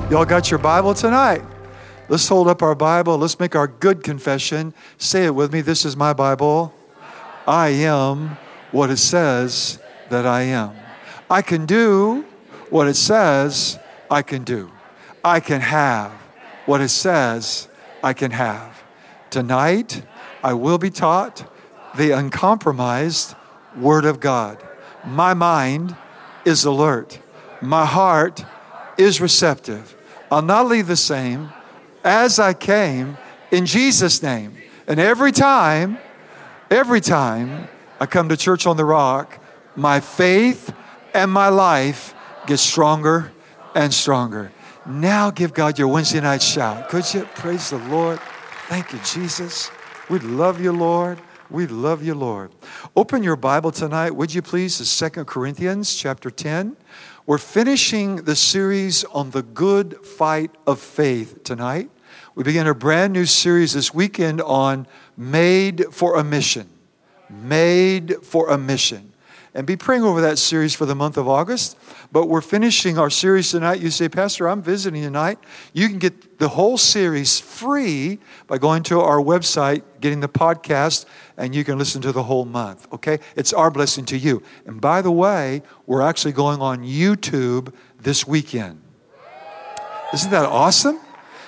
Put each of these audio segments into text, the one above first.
Y'all got your Bible tonight? Let's hold up our Bible. Let's make our good confession. Say it with me. This is my Bible. I am what it says that I am. I can do what it says I can do. I can have what it says I can have. Tonight, I will be taught the uncompromised Word of God. My mind is alert. My heart is receptive. I'll not leave the same as I came in Jesus' name. And every time I come to Church on the Rock, my faith and my life get stronger and stronger. Now give God your Wednesday night shout. Could you? Praise the Lord. Thank you, Jesus. We love you, Lord. We love you, Lord. Open your Bible tonight, would you please, to 2 Corinthians chapter 10. We're finishing the series on the good fight of faith tonight. We begin a brand new series this weekend on Made for a Mission. Made for a Mission. And be praying over that series for the month of August. But we're finishing our series tonight. You say, Pastor, I'm visiting tonight. You can get the whole series free by going to our website, getting the podcast, and you can listen to the whole month, okay? It's our blessing to you. And by the way, we're actually going on YouTube this weekend. Isn't that awesome?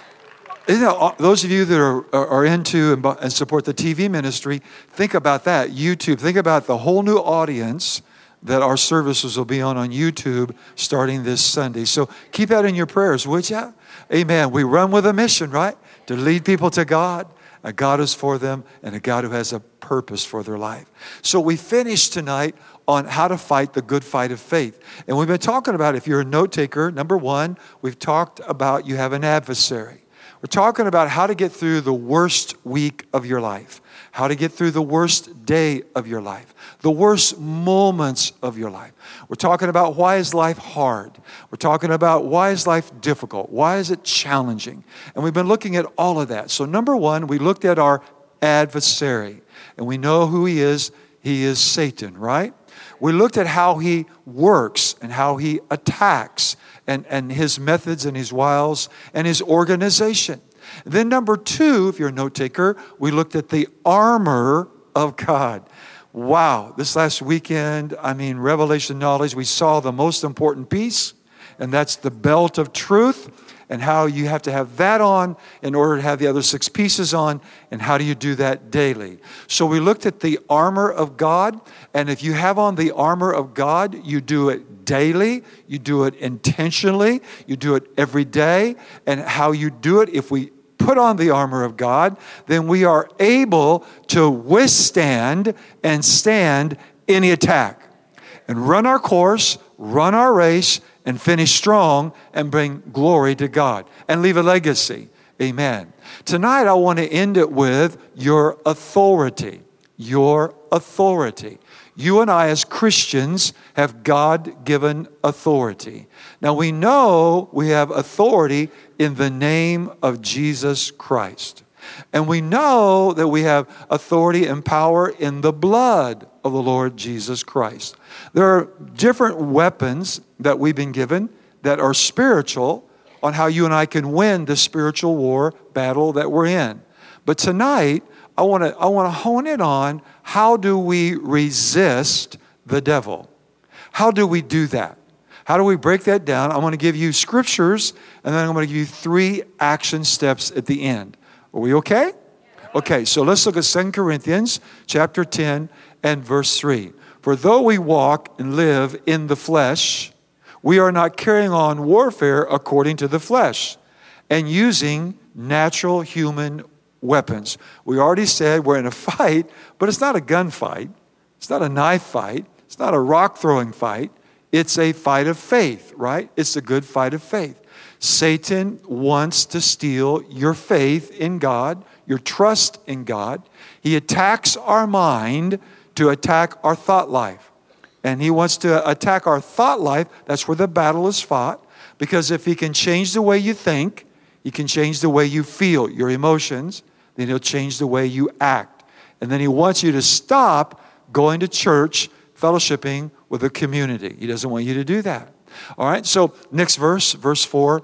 Isn't that, those of you that are into and support the TV ministry, think about that, YouTube. Think about the whole new audience that our services will be on YouTube starting this Sunday. So keep that in your prayers, would you? Amen. We run with a mission, right? To lead people to God. A God who's for them and a God who has a purpose for their life. So we finished tonight on how to fight the good fight of faith. And we've been talking about, if you're a note taker, number one, we've talked about you have an adversary. We're talking about how to get through the worst week of your life, how to get through the worst day of your life, the worst moments of your life. We're talking about why is life hard? We're talking about why is life difficult? Why is it challenging? And we've been looking at all of that. So number one, we looked at our adversary, and we know who he is. He is Satan, right? We looked at how he works and how he attacks and his methods and his wiles and his organization. Then number two, if you're a note taker, we looked at the armor of God. Wow, this last weekend, revelation knowledge, we saw the most important piece, and that's the belt of truth, and how you have to have that on in order to have the other 6 pieces on, and how do you do that daily. So we looked at the armor of God, and if you have on the armor of God, you do it daily, you do it intentionally, you do it every day, and how you do it, if we put on the armor of God, then we are able to withstand and stand any attack and run our course, run our race, and finish strong and bring glory to God and leave a legacy. Amen. Tonight, I want to end it with your authority. Your authority. You and I as Christians have God-given authority. Now we know we have authority in the name of Jesus Christ. And we know that we have authority and power in the blood of the Lord Jesus Christ. There are different weapons that we've been given that are spiritual on how you and I can win the spiritual war battle that we're in. But tonight, I want to hone in on how do we resist the devil? How do we do that? How do we break that down? I'm going to give you scriptures, and then I'm going to give you 3 action steps at the end. Are we okay? Okay, so let's look at 2 Corinthians chapter 10 and verse 3. For though we walk and live in the flesh, we are not carrying on warfare according to the flesh and using natural human weapons. We already said we're in a fight, but it's not a gun fight. It's not a knife fight. It's not a rock throwing fight. It's a fight of faith, right? It's a good fight of faith. Satan wants to steal your faith in God, your trust in God. He attacks our mind to attack our thought life. And he wants to attack our thought life. That's where the battle is fought. Because if he can change the way you think, he can change the way you feel, your emotions, then he'll change the way you act. And then he wants you to stop going to church, fellowshipping with a community. He doesn't want you to do that. All right, so next verse, verse 4.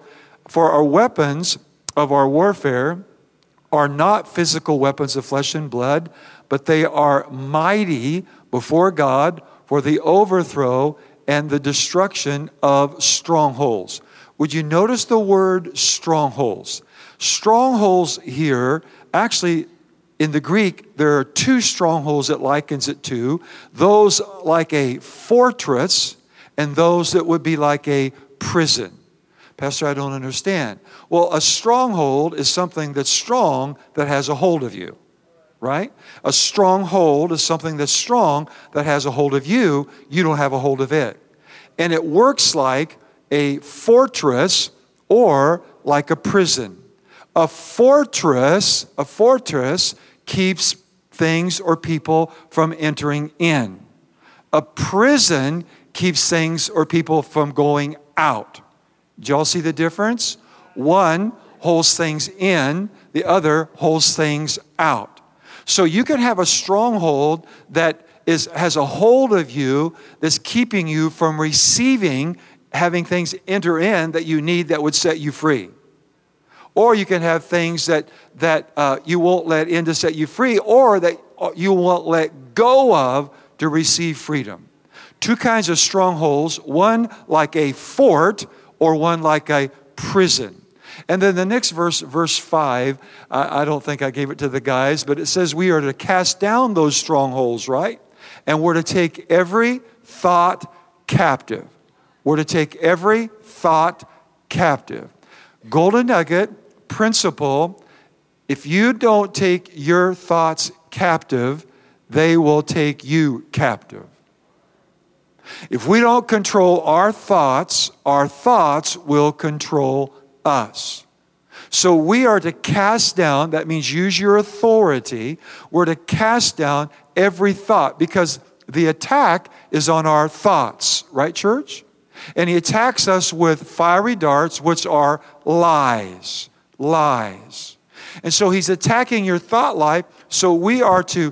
For our weapons of our warfare are not physical weapons of flesh and blood, but they are mighty before God for the overthrow and the destruction of strongholds. Would you notice the word strongholds? Strongholds here, actually, in the Greek, there are two strongholds it likens it to. Those like a fortress and those that would be like a prison. Pastor, I don't understand. Well, a stronghold is something that's strong that has a hold of you, right? A stronghold is something that's strong that has a hold of you. You don't have a hold of it. And it works like a fortress or like a prison. A fortress keeps things or people from entering in. A prison keeps things or people from going out. Do y'all see the difference? One holds things in, the other holds things out. So you can have a stronghold that has a hold of you that's keeping you from receiving, having things enter in that you need that would set you free. Or you can have things that you won't let in to set you free, or that you won't let go of to receive freedom. Two kinds of strongholds, one like a fort or one like a prison. And then the next verse, verse 5, I don't think I gave it to the guys, but it says we are to cast down those strongholds, right? And we're to take every thought captive. We're to take every thought captive. Golden nugget, principle, if you don't take your thoughts captive, they will take you captive. If we don't control our thoughts will control us. So we are to cast down, that means use your authority. We're to cast down every thought because the attack is on our thoughts, right, church? And he attacks us with fiery darts, which are lies. Lies. And so he's attacking your thought life, so we are to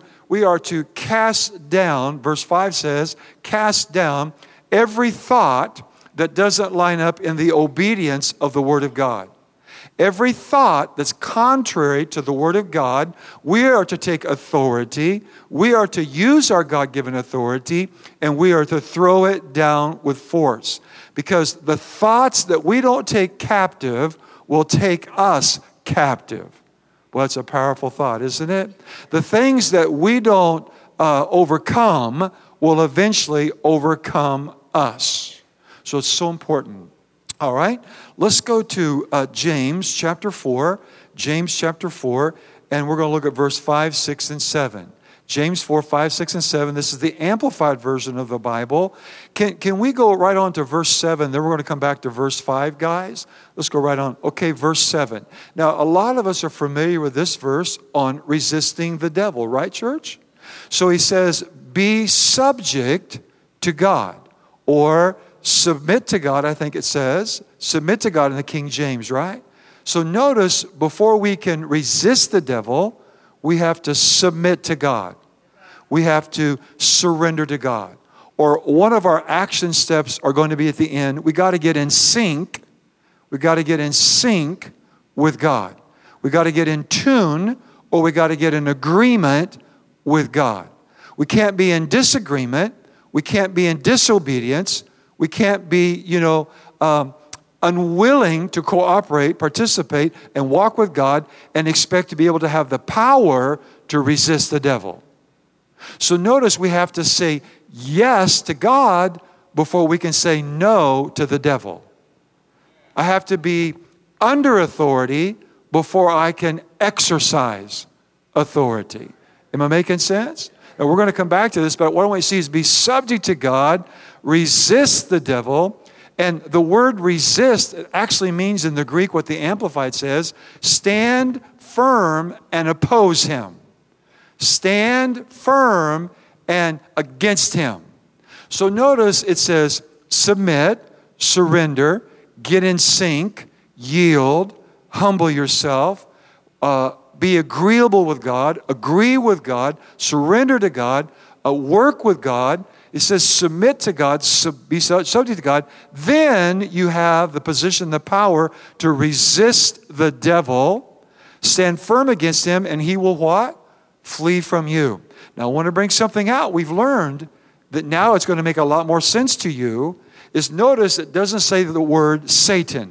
cast down, verse 5 says, cast down every thought that doesn't line up in the obedience of the Word of God. Every thought that's contrary to the Word of God, we are to take authority, we are to use our God-given authority, and we are to throw it down with force. Because the thoughts that we don't take captive will take us captive. Well, that's a powerful thought, isn't it? The things that we don't overcome will eventually overcome us. So it's so important. All right, let's go to James chapter 4. James chapter 4, and we're going to look at verse 5, 6, and 7. James 4, 5, 6, and 7. This is the amplified version of the Bible. Can we go right on to verse 7? Then we're going to come back to verse 5, guys. Let's go right on. Okay, verse 7. Now, a lot of us are familiar with this verse on resisting the devil, right, church? So he says, be subject to God, or submit to God, I think it says. Submit to God in the King James, right? So notice, before we can resist the devil, we have to submit to God. We have to surrender to God. Or one of our action steps are going to be at the end. We got to get in sync. We got to get in sync with God. We got to get in tune, or we got to get in agreement with God. We can't be in disagreement. We can't be in disobedience. We can't be, unwilling to cooperate, participate, and walk with God and expect to be able to have the power to resist the devil. So notice we have to say yes to God before we can say no to the devil. I have to be under authority before I can exercise authority. Am I making sense? And we're going to come back to this, but what I want you to see is be subject to God, resist the devil. And the word resist actually means in the Greek what the Amplified says, stand firm and oppose him. Stand firm and against him. So notice it says submit, surrender, get in sync, yield, humble yourself, be agreeable with God, agree with God, surrender to God, work with God. It says submit to God, be subject to God. Then you have the position, the power to resist the devil, stand firm against him, and he will what? Flee from you. Now I want to bring something out. We've learned that now it's going to make a lot more sense to you. Is notice it doesn't say the word Satan.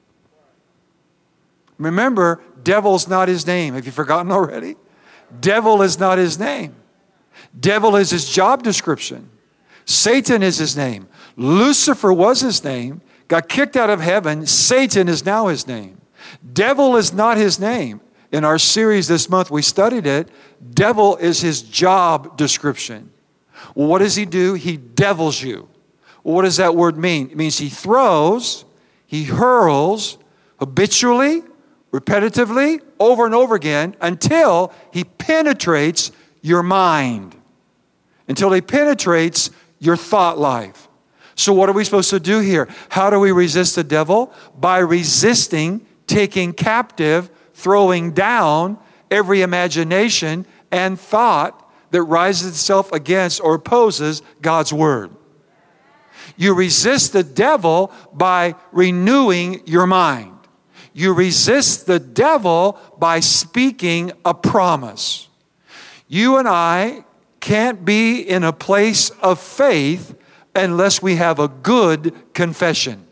Remember, devil's not his name. Have you forgotten already? Devil is not his name. Devil is his job description. Satan is his name. Lucifer was his name, got kicked out of heaven. Satan is now his name. Devil is not his name. In our series this month, we studied it. Devil is his job description. Well, what does he do? He devils you. Well, what does that word mean? It means he throws, he hurls habitually, repetitively, over and over again until he penetrates your mind, until he penetrates your thought life. So what are we supposed to do here? How do we resist the devil? By resisting, taking captive, throwing down every imagination and thought that rises itself against or opposes God's word. You resist the devil by renewing your mind. You resist the devil by speaking a promise. You and I can't be in a place of faith unless we have a good confession.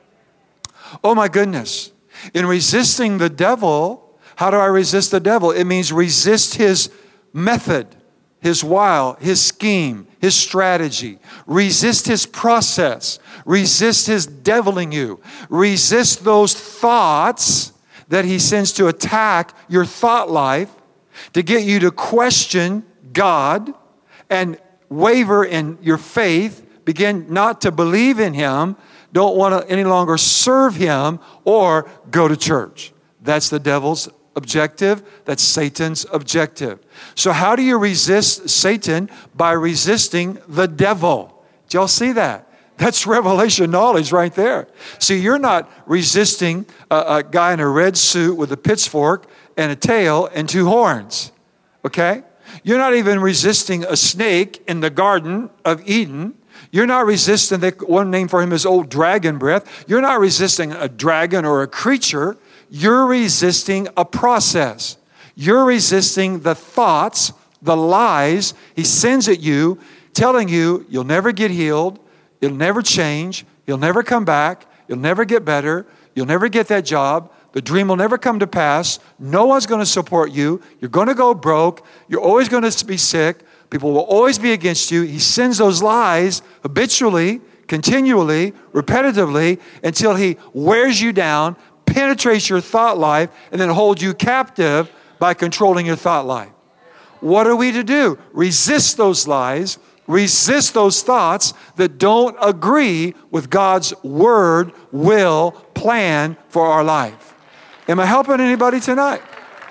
Oh my goodness. In resisting the devil, how do I resist the devil? It means resist his method, his wile, his scheme, his strategy. Resist his process. Resist his deviling you. Resist those thoughts that he sends to attack your thought life, to get you to question God and waver in your faith, begin not to believe in him, don't want to any longer serve him or go to church. That's the devil's objective. That's Satan's objective. So how do you resist Satan? By resisting the devil. Did y'all see that? That's revelation knowledge right there. See, you're not resisting a guy in a red suit with a pitchfork and a tail and two horns. Okay? You're not even resisting a snake in the Garden of Eden. You're not resisting, one name for him is old dragon breath. You're not resisting a dragon or a creature. You're resisting a process. You're resisting the thoughts, the lies he sends at you, telling you you'll never get healed, you'll never change, you'll never come back, you'll never get better, you'll never get that job, the dream will never come to pass, no one's going to support you, you're going to go broke, you're always going to be sick, people will always be against you. He sends those lies habitually, continually, repetitively, until he wears you down, penetrates your thought life, and then holds you captive by controlling your thought life. What are we to do? Resist those lies, resist those thoughts that don't agree with God's word, will, plan for our life. Am I helping anybody tonight?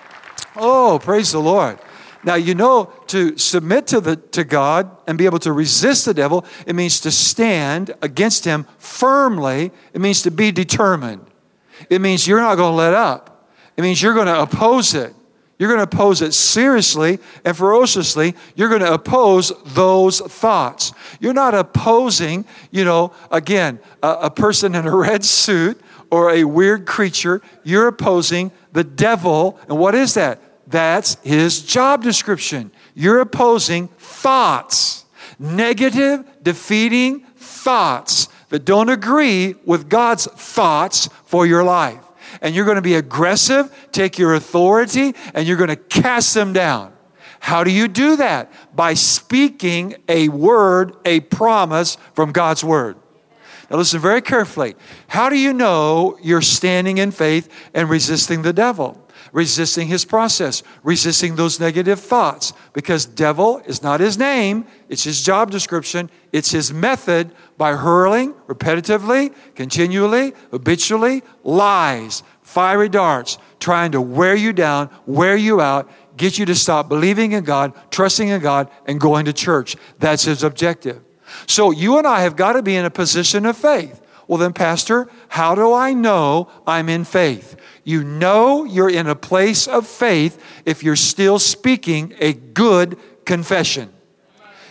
Oh, praise the Lord. Now, you know, to submit to God and be able to resist the devil, it means to stand against him firmly. It means to be determined. It means you're not going to let up. It means you're going to oppose it. You're going to oppose it seriously and ferociously. You're going to oppose those thoughts. You're not opposing, again, a person in a red suit or a weird creature. You're opposing the devil. And what is that? That's his job description. You're opposing thoughts, negative, defeating thoughts that don't agree with God's thoughts for your life. And you're going to be aggressive, take your authority, and you're going to cast them down. How do you do that? By speaking a word, a promise from God's word. Now listen very carefully. How do you know you're standing in faith and resisting the devil? Resisting his process, resisting those negative thoughts. Because devil is not his name, it's his job description, it's his method by hurling repetitively, continually, habitually, lies, fiery darts, trying to wear you down, wear you out, get you to stop believing in God, trusting in God, and going to church. That's his objective. So you and I have got to be in a position of faith. Well then, Pastor, how do I know I'm in faith? You know you're in a place of faith if you're still speaking a good confession.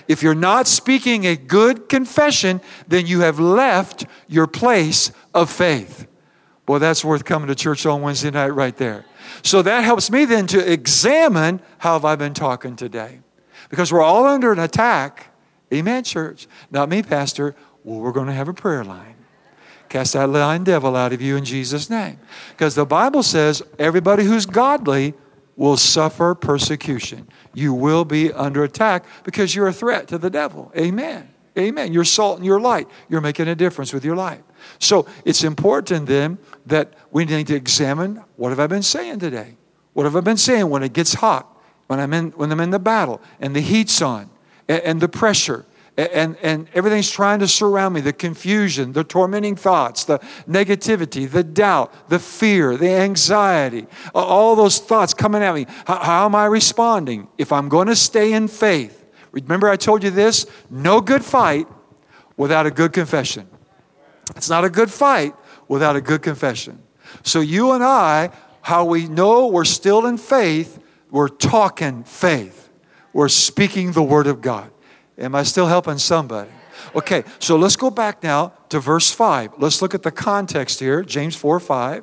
If you're not speaking a good confession, then you have left your place of faith. Boy, that's worth coming to church on Wednesday night right there. So that helps me then to examine how have I been talking today. Because we're all under an attack. Amen, church. Not me, Pastor. Well, we're going to have a prayer line. Cast that lying devil out of you in Jesus' name. Because the Bible says everybody who's godly will suffer persecution. You will be under attack because you're a threat to the devil. Amen. Amen. You're salt and you're light. You're making a difference with your life. So it's important then that we need to examine, what have I been saying today? What have I been saying when it gets hot, when I'm in the battle and the heat's on and the pressure and everything's trying to surround me, the confusion, the tormenting thoughts, the negativity, the doubt, the fear, the anxiety, all those thoughts coming at me. How am I responding? If I'm going to stay in faith, remember I told you this, no good fight without a good confession. It's not a good fight without a good confession. So you and I, how we know we're still in faith, we're talking faith. We're speaking the word of God. Am I still helping somebody? Okay, so let's go back now to verse 5. Let's look at the context here, James 4:5.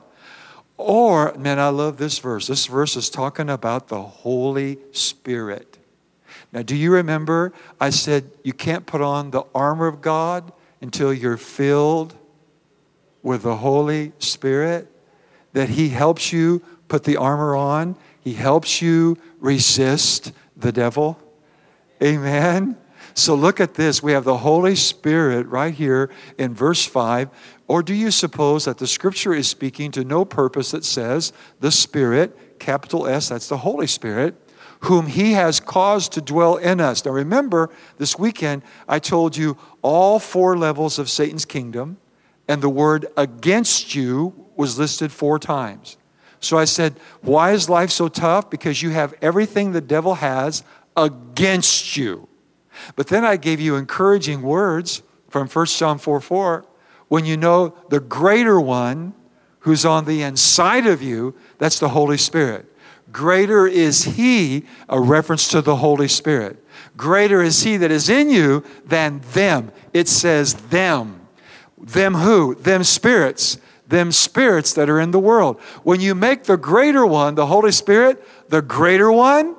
Or, man, I love this verse. This verse is talking about the Holy Spirit. Now, do you remember I said you can't put on the armor of God until you're filled with the Holy Spirit? That He helps you put the armor on. He helps you resist the devil. Amen. So look at this. We have the Holy Spirit right here in verse 5. Or do you suppose that the Scripture is speaking to no purpose that says the Spirit, capital S, that's the Holy Spirit, whom He has caused to dwell in us. Now remember, this weekend I told you all 4 levels of Satan's kingdom, and the word against you was listed 4 times. So I said, why is life so tough? Because you have everything the devil has against you. But then I gave you encouraging words from 1 John 4:4. When you know the greater one who's on the inside of you, that's the Holy Spirit. Greater is He, a reference to the Holy Spirit. Greater is He that is in you than them. It says them. Them who? Them spirits. Them spirits that are in the world. When you make the greater one, the Holy Spirit, the greater one,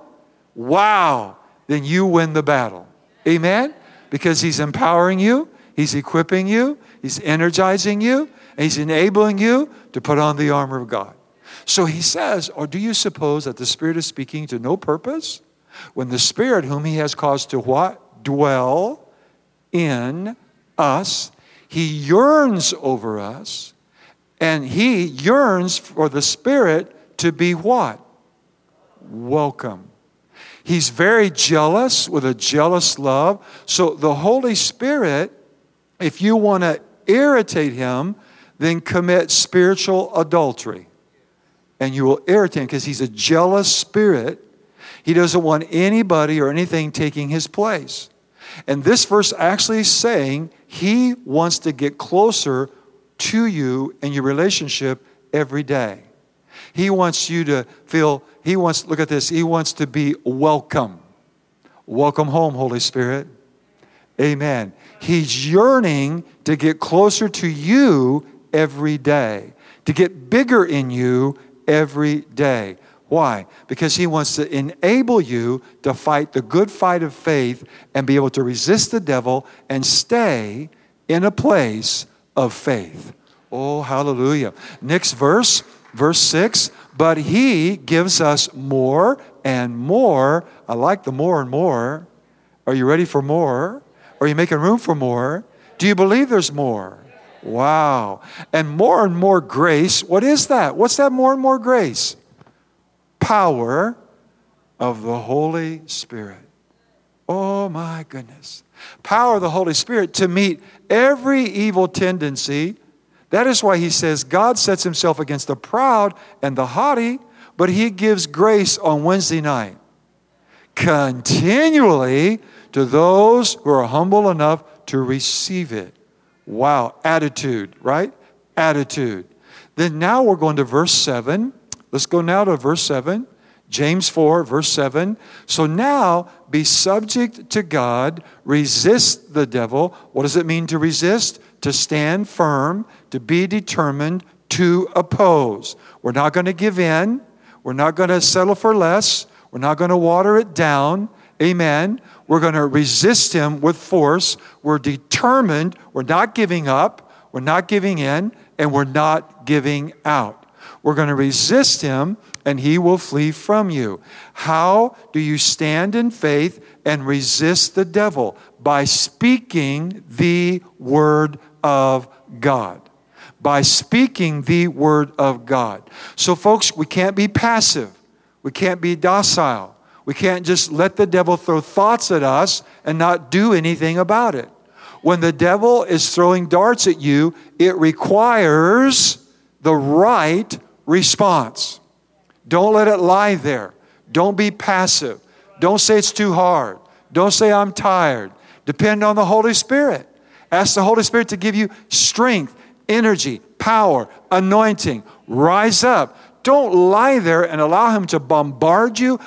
wow, then you win the battle. Amen? Because He's empowering you, He's equipping you, He's energizing you, and He's enabling you to put on the armor of God. So He says, or do you suppose that the Spirit is speaking to no purpose? When the Spirit whom He has caused to what? Dwell in us. He yearns over us, and He yearns for the Spirit to be what? Welcome. He's very jealous with a jealous love. So the Holy Spirit, if you want to irritate Him, then commit spiritual adultery. And you will irritate Him because He's a jealous spirit. He doesn't want anybody or anything taking His place. And this verse actually is saying He wants to get closer to you in your relationship every day. He wants you to feel, look at this, He wants to be welcome. Welcome home, Holy Spirit. Amen. He's yearning to get closer to you every day, to get bigger in you every day. Why? Because He wants to enable you to fight the good fight of faith and be able to resist the devil and stay in a place of faith. Oh, hallelujah. Next verse. Verse 6, but He gives us more and more. I like the more and more. Are you ready for more? Are you making room for more? Do you believe there's more? Wow. And more grace. What is that? What's that more and more grace? Power of the Holy Spirit. Oh my goodness. Power of the Holy Spirit to meet every evil tendency. That is why He says God sets Himself against the proud and the haughty, but He gives grace on Wednesday night continually to those who are humble enough to receive it. Wow, attitude, right? Attitude. Then now we're going to verse 7. Let's go now to verse 7. James 4, verse 7. So now be subject to God, resist the devil. What does it mean to resist? To stand firm, to be determined, to oppose. We're not going to give in. We're not going to settle for less. We're not going to water it down. Amen. We're going to resist him with force. We're determined. We're not giving up. We're not giving in. And we're not giving out. We're going to resist him, and he will flee from you. How do you stand in faith and resist the devil? By speaking the word of God. By speaking the word of God. So folks, we can't be passive. We can't be docile. We can't just let the devil throw thoughts at us and not do anything about it. When the devil is throwing darts at you, it requires the right response. Don't let it lie there. Don't be passive. Don't say it's too hard. Don't say I'm tired. Depend on the Holy Spirit. Ask the Holy Spirit to give you strength, energy, power, anointing. Rise up. Don't lie there and allow him to bombard you,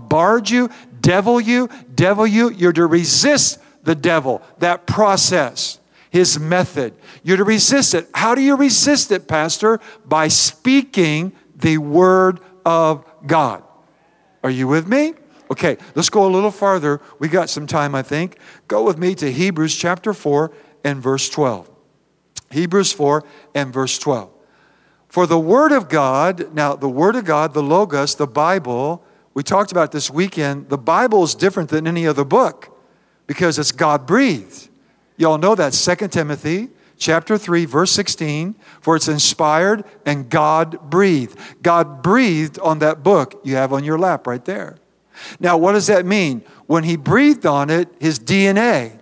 devil you. You're to resist the devil, that process, his method. You're to resist it. How do you resist it, Pastor? By speaking the word of God. Are you with me? Okay, let's go a little farther. We got some time, I think. Go with me to Hebrews chapter 4 and verse 12. Hebrews 4 and verse 12. For the Word of God, now the Word of God, the Logos, the Bible, we talked about this weekend, the Bible is different than any other book because it's God-breathed. You all know that, 2 Timothy chapter 3, verse 16, for it's inspired and God-breathed. God breathed on that book you have on your lap right there. Now, what does that mean? When he breathed on it, his DNA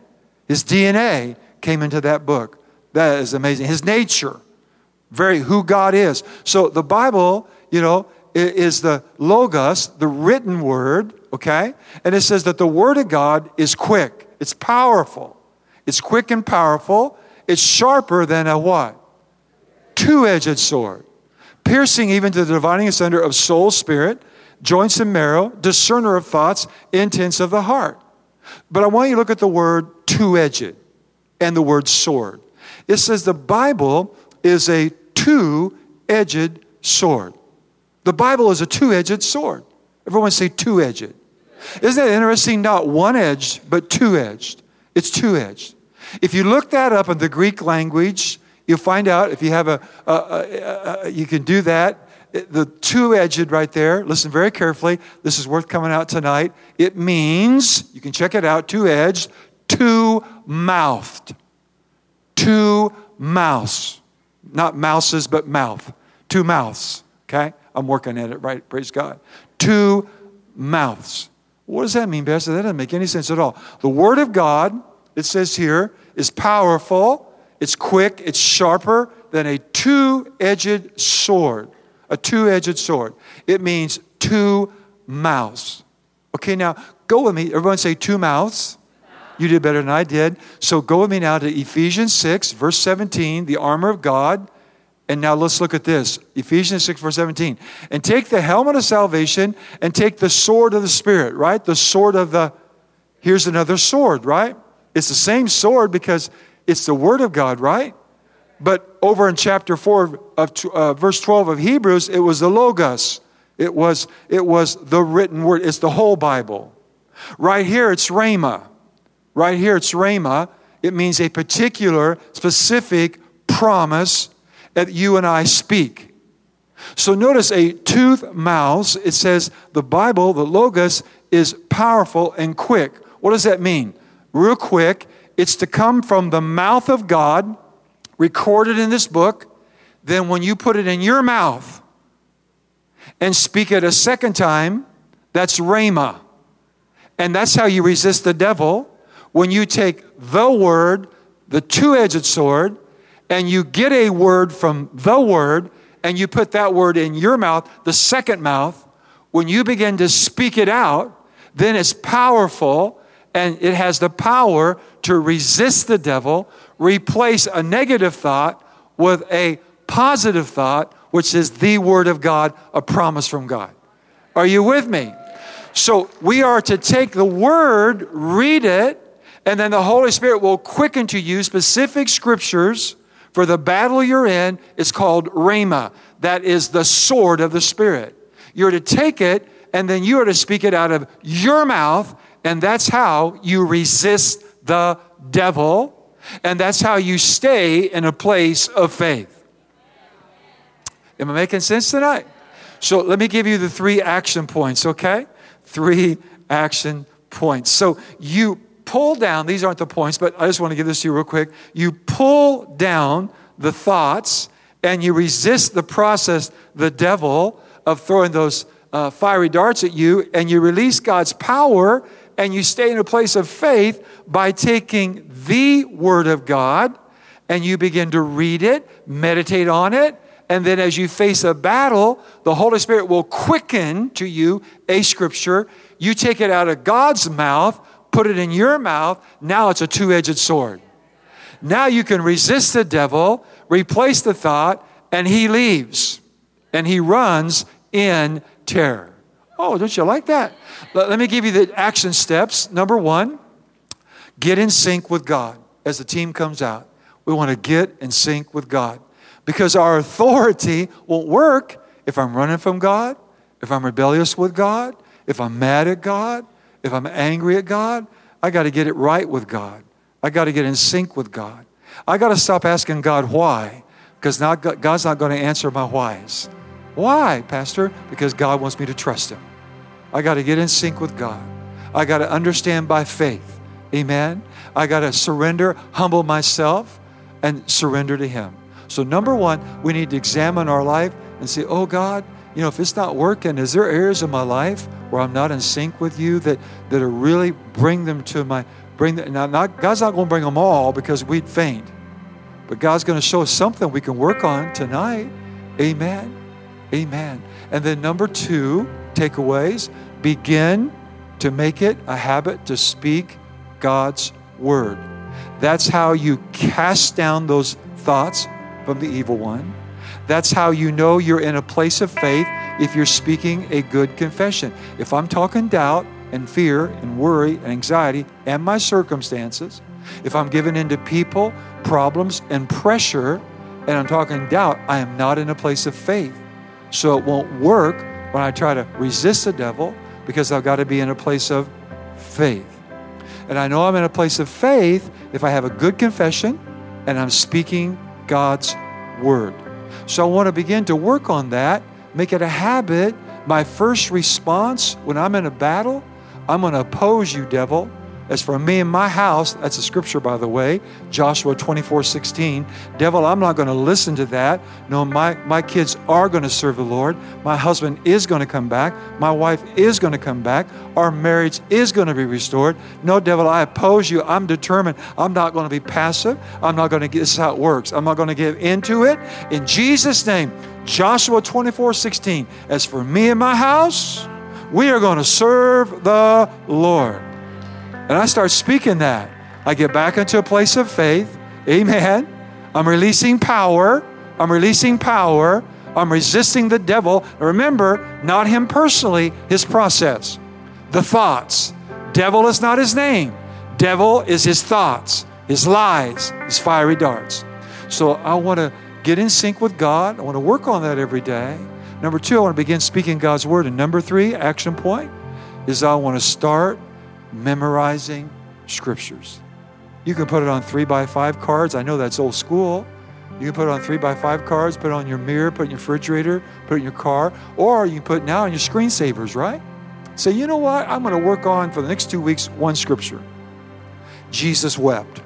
came into that book. That is amazing. His nature. Who God is. So the Bible, is the Logos, the written word, okay? And it says that the Word of God is quick. It's powerful. It's quick and powerful. It's sharper than a what? Two-edged sword. Piercing even to the dividing asunder of soul, spirit, joints and marrow, discerner of thoughts, intents of the heart. But I want you to look at the word two-edged and the word sword. It says the Bible is a two-edged sword. The Bible is a two-edged sword. Everyone say two-edged. Isn't that interesting? Not one-edged, but two-edged. It's two-edged. If you look that up in the Greek language, you'll find out if you have you can do that. The two-edged right there, listen very carefully. This is worth coming out tonight. It means, you can check it out, two-edged, two-mouthed. Two-mouths. Not mouses, but mouth. Two mouths, okay? I'm working at it, right? Praise God. Two mouths. What does that mean, Pastor? That doesn't make any sense at all. The Word of God, it says here, is powerful, it's quick, it's sharper than a two-edged sword. A two-edged sword. It means two mouths. Okay, now, go with me. Everyone say two mouths. You did better than I did. So go with me now to Ephesians 6, verse 17, the armor of God. And now let's look at this. Ephesians 6, verse 17. And take the helmet of salvation and take the sword of the Spirit, right? The sword of the, here's another sword, right? It's the same sword because it's the Word of God, right? But over in chapter 4 of verse 12 of Hebrews, it was the Logos. It was the written word. It's the whole Bible. Right here, it's Rhema. Right here, it's Rhema. It means a particular, specific promise that you and I speak. So notice a tooth mouth. It says the Bible, the Logos, is powerful and quick. What does that mean? Real quick, it's to come from the mouth of God, recorded in this book. Then when you put it in your mouth and speak it a second time, that's Rhema. And that's how you resist the devil. When you take the word, the two-edged sword, and you get a word from the word, and you put that word in your mouth, the second mouth, when you begin to speak it out, then it's powerful, and it has the power to resist the devil, replace a negative thought with a positive thought, which is the Word of God, a promise from God. Are you with me? So we are to take the word, read it, and then the Holy Spirit will quicken to you specific scriptures for the battle you're in. It's called rhema. That is the sword of the Spirit. You're to take it, and then you are to speak it out of your mouth, and that's how you resist the devil, and that's how you stay in a place of faith. Am I making sense tonight? So let me give you the 3 action points, okay? 3 action points. So you pull down, these aren't the points, but I just want to give this to you real quick. You pull down the thoughts and you resist the process, the devil, of throwing those fiery darts at you, and you release God's power, and you stay in a place of faith by taking the Word of God and you begin to read it, meditate on it, and then as you face a battle, the Holy Spirit will quicken to you a scripture. You take it out of God's mouth, put it in your mouth. Now it's a 2-edged sword. Now you can resist the devil, replace the thought, and he leaves. And he runs in terror. Oh, don't you like that? Let me give you the action steps. Number 1, get in sync with God. As the team comes out, we want to get in sync with God. Because our authority won't work if I'm running from God, if I'm rebellious with God, if I'm mad at God, if I'm angry at God. I got to get it right with God. I got to get in sync with God. I got to stop asking God why, because now God's not going to answer my whys. Why, Pastor? Because God wants me to trust Him. I got to get in sync with God. I got to understand by faith. Amen? I got to surrender, humble myself, and surrender to Him. So number 1, we need to examine our life and say, oh God, if it's not working, is there areas of my life where I'm not in sync with you that are really God's not going to bring them all because we'd faint. But God's going to show us something we can work on tonight. Amen. Amen. And then number 2, takeaways, begin to make it a habit to speak God's word. That's how you cast down those thoughts from the evil one. That's how you know you're in a place of faith if you're speaking a good confession. If I'm talking doubt and fear and worry and anxiety and my circumstances, if I'm giving in to people, problems, and pressure, and I'm talking doubt, I am not in a place of faith. So it won't work when I try to resist the devil, because I've got to be in a place of faith. And I know I'm in a place of faith if I have a good confession and I'm speaking God's word. So I want to begin to work on that, make it a habit. My first response when I'm in a battle, I'm going to oppose you, devil. As for me and my house, that's a scripture, by the way, Joshua 24:16. Devil, I'm not going to listen to that. No, my kids are going to serve the Lord. My husband is going to come back. My wife is going to come back. Our marriage is going to be restored. No, devil, I oppose you. I'm determined. I'm not going to be passive. I'm not going to, this is how it works. I'm not going to give into it. In Jesus' name, Joshua 24:16. As for me and my house, we are going to serve the Lord. And I start speaking that. I get back into a place of faith. Amen. I'm releasing power. I'm releasing power. I'm resisting the devil. Remember, not him personally, his process. The thoughts. Devil is not his name. Devil is his thoughts, his lies, his fiery darts. So I want to get in sync with God. I want to work on that every day. Number 2, I want to begin speaking God's word. And number 3, action point, is I want to start memorizing scriptures. You can put it on 3x5 cards. I know that's old school. You can put it on 3x5 cards, put it on your mirror, put it in your refrigerator, put it in your car, or you can put it now on your screensavers, right? Say, you know what? I'm going to work on, for the next 2 weeks, one scripture. Jesus wept.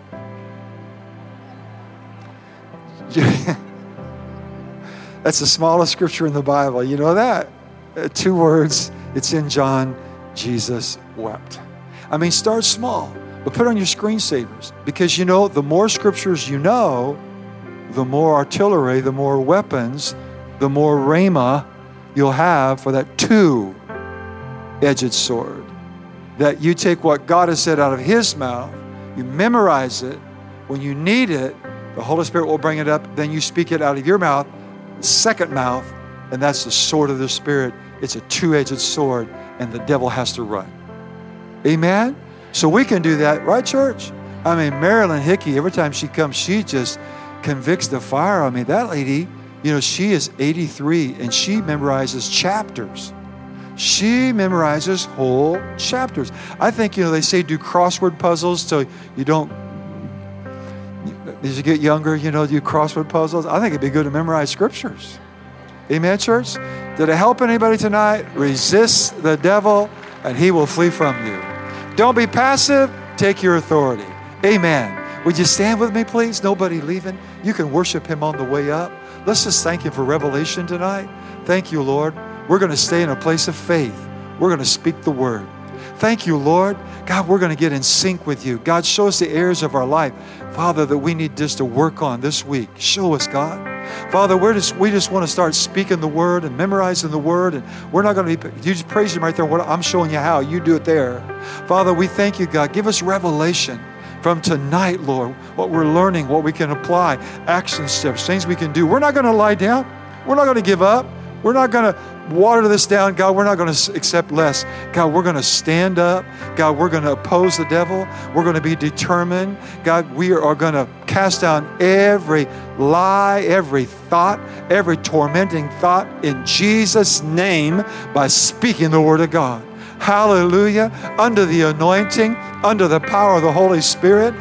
That's the smallest scripture in the Bible. You know that? 2 words. It's in John. Jesus wept. I mean, start small, but put on your screensavers, because the more scriptures you know, the more artillery, the more weapons, the more rhema you'll have for that 2-edged sword. That you take what God has said out of His mouth, you memorize it. When you need it, the Holy Spirit will bring it up. Then you speak it out of your mouth, the second mouth, and that's the sword of the Spirit. It's a two-edged sword, and the devil has to run. Amen? So we can do that, right, church? I mean, Marilyn Hickey, every time she comes, she just convicts the fire on me. That lady, she is 83, and she memorizes chapters. She memorizes whole chapters. I think, they say do crossword puzzles so you don't, as you get younger, do crossword puzzles. I think it'd be good to memorize scriptures. Amen, church? Did it help anybody tonight? Resist the devil, and he will flee from you. Don't be passive. Take your authority. Amen. Would you stand with me, please? Nobody leaving. You can worship him on the way up. Let's just thank him for revelation tonight. Thank you, Lord. We're going to stay in a place of faith. We're going to speak the word. Thank you, Lord. God, we're going to get in sync with you. God, show us the areas of our life, Father, that we need just to work on this week. Show us, God. Father, we just want to start speaking the word and memorizing the word, and we're not going to be, you just praise him right there. I'm showing you how. You do it there. Father, we thank you, God. Give us revelation from tonight, Lord, what we're learning, what we can apply, action steps, things we can do. We're not going to lie down. We're not going to give up. We're not going to water this down. God, we're not going to accept less. God, we're going to stand up. God, we're going to oppose the devil. We're going to be determined. God, we are going to cast down every lie, every thought, every tormenting thought in Jesus' name by speaking the word of God. Hallelujah. Under the anointing, under the power of the Holy Spirit,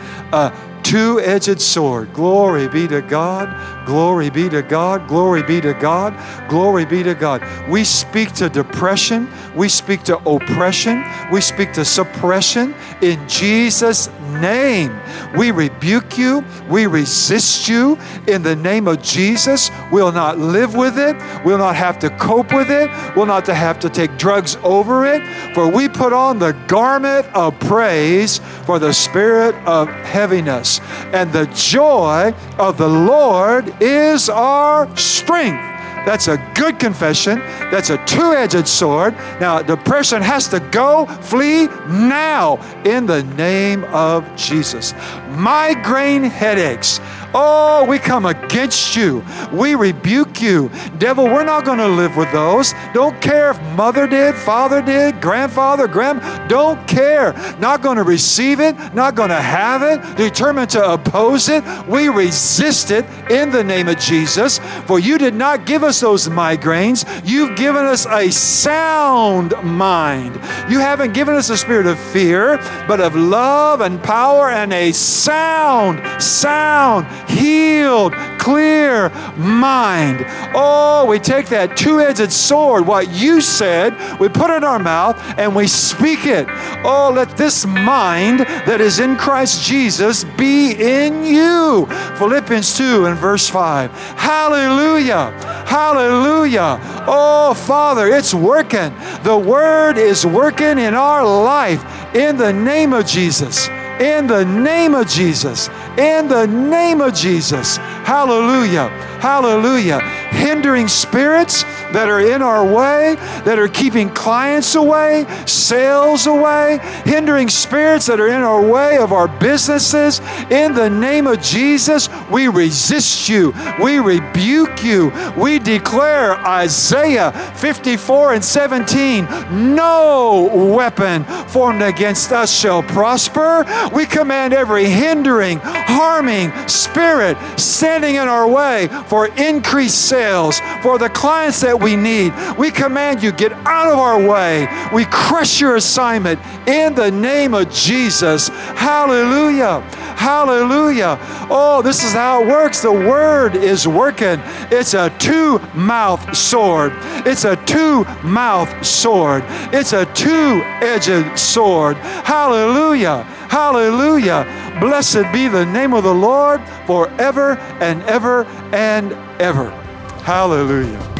two-edged sword. Glory be to God. Glory be to God. Glory be to God. Glory be to God. We speak to depression. We speak to oppression. We speak to suppression in Jesus' name. We rebuke you. We resist you in the name of Jesus. We'll not live with it. We'll not have to cope with it. We'll not have to take drugs over it. For we put on the garment of praise for the spirit of heaviness. And the joy of the Lord is our strength. That's a good confession. That's a two-edged sword. Now, depression has to go, flee now in the name of Jesus. Migraine headaches. Oh, we come against you. We rebuke you. Devil, we're not going to live with those. Don't care if mother did, father did, grandfather, don't care. Not going to receive it, not going to have it, determined to oppose it. We resist it in the name of Jesus. For you did not give us those migraines. You've given us a sound mind. You haven't given us a spirit of fear, but of love and power and a sound, healed, clear mind. Oh, we take that two-edged sword, what you said, we put it in our mouth and we speak it. Oh, let this mind that is in Christ Jesus be in you. Philippians 2 and verse 5. Hallelujah. Hallelujah. Oh, Father, it's working. The word is working in our life in the name of Jesus. In the name of Jesus. In the name of Jesus. Hallelujah. Hallelujah. Hindering spirits that are in our way, that are keeping clients away, sales away, hindering spirits that are in our way of our businesses. In the name of Jesus, we resist you. We rebuke you. We declare Isaiah 54 and 17, no weapon formed against us shall prosper. We command every hindering, harming spirit standing in our way for increased sales, for the clients that we need. We command you, get out of our way. We crush your assignment in the name of Jesus. Hallelujah. Hallelujah. Oh, this is how it works. The word is working. It's a two-mouthed sword. It's a two-mouthed sword. It's a two-edged sword. Hallelujah. Hallelujah. Blessed be the name of the Lord forever and ever and ever. Hallelujah.